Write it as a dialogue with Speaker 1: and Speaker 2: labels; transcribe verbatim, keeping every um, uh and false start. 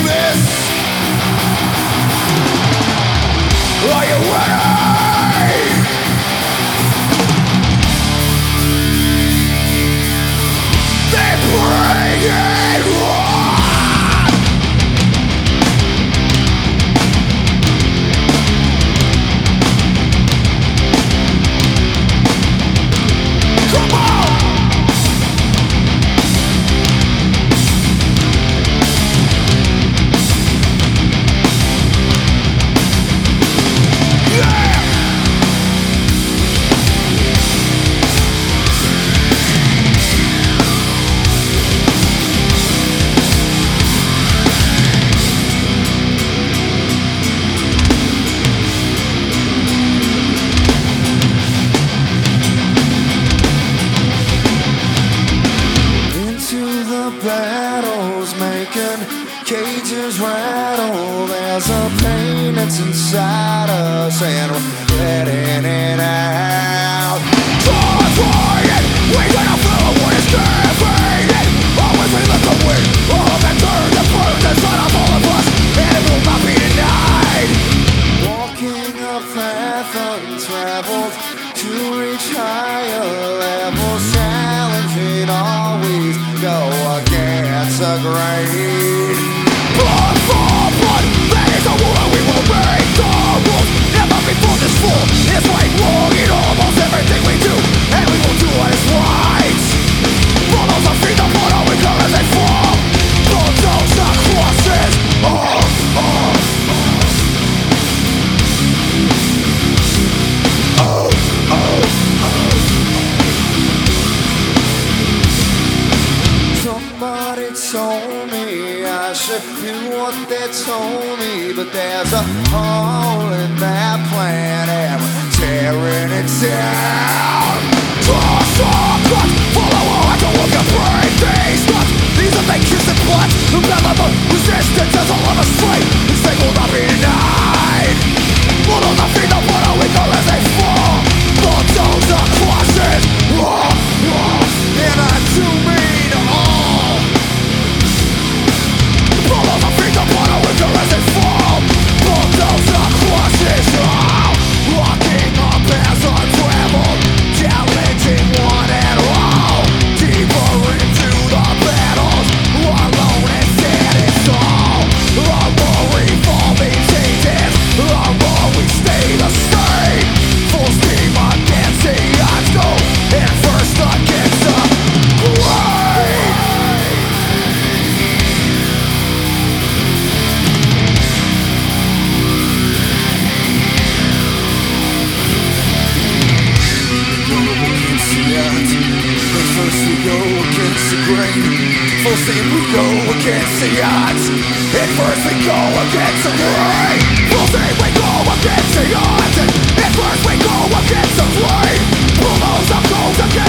Speaker 1: miss. Are you ready? They bring it on. Come on! Battles making cages rattle. There's a pain that's inside us, and we're letting it out. Trying, we gotta follow what is giving. Always we look away, all that turn the burn inside of all of us, and it will not be denied. Walking a path untraveled to reach higher levels, challenging always go against the grain. Blood for blood, that is the war we will break the rules. Never before this fool is right wrong in almost everything we do, and we will do what is right. Follow the feet of blood, we come as they fall. Bulldoze the crosses. Oh, oh, oh. Oh, oh, oh. Somebody told me I should do what they told me, but there's a hole in that plan and we're tearing it down. Cross our cuts, follow our to look and break these nuts. These are the kiss and plots, the battle of resistance as all of us fight. This thing will not be denied. Follow the feet of what we go as they fall. Bulldoze the crosses. Oh, oh, and I do mean all. Follow the feet of what we go as they fall. Bulldoze the crosses. Oh, walking on paths untraveled, challenging one and all. Deeper into the battles, alone and standing tall. Our more revolving changes, our more we stay the same. Full steam against the odds, go and first against the grain. At first we go against the grain. Full steam we go against the odds. At first we go against the grain. Full steam we go against the odds. At first we go against the grain. Bulldoze the goes against